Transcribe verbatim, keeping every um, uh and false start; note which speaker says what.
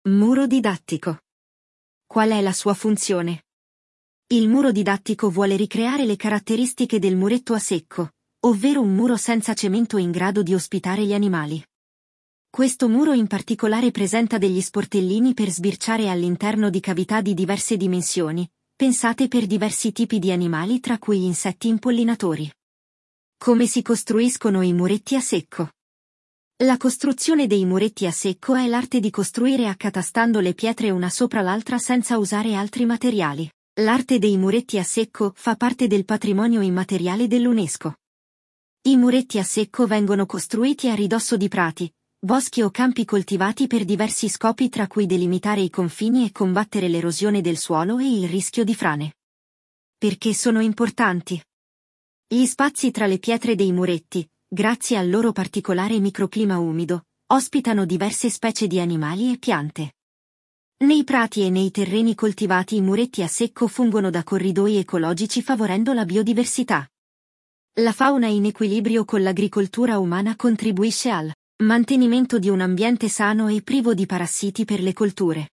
Speaker 1: Muro didattico. Qual è la sua funzione? Il muro didattico vuole ricreare le caratteristiche del muretto a secco, ovvero un muro senza cemento in grado di ospitare gli animali. Questo muro in particolare presenta degli sportellini per sbirciare all'interno di cavità di diverse dimensioni, pensate per diversi tipi di animali tra cui insetti impollinatori. Come si costruiscono i muretti a secco? La costruzione dei muretti a secco è l'arte di costruire accatastando le pietre una sopra l'altra senza usare altri materiali. L'arte dei muretti a secco fa parte del patrimonio immateriale dell'UNESCO. I muretti a secco vengono costruiti a ridosso di prati, boschi o campi coltivati per diversi scopi tra cui delimitare i confini e combattere l'erosione del suolo e il rischio di frane. Perché sono importanti? Gli spazi tra le pietre dei muretti, grazie al loro particolare microclima umido, ospitano diverse specie di animali e piante. Nei prati e nei terreni coltivati i muretti a secco fungono da corridoi ecologici favorendo la biodiversità. La fauna in equilibrio con l'agricoltura umana contribuisce al mantenimento di un ambiente sano e privo di parassiti per le colture.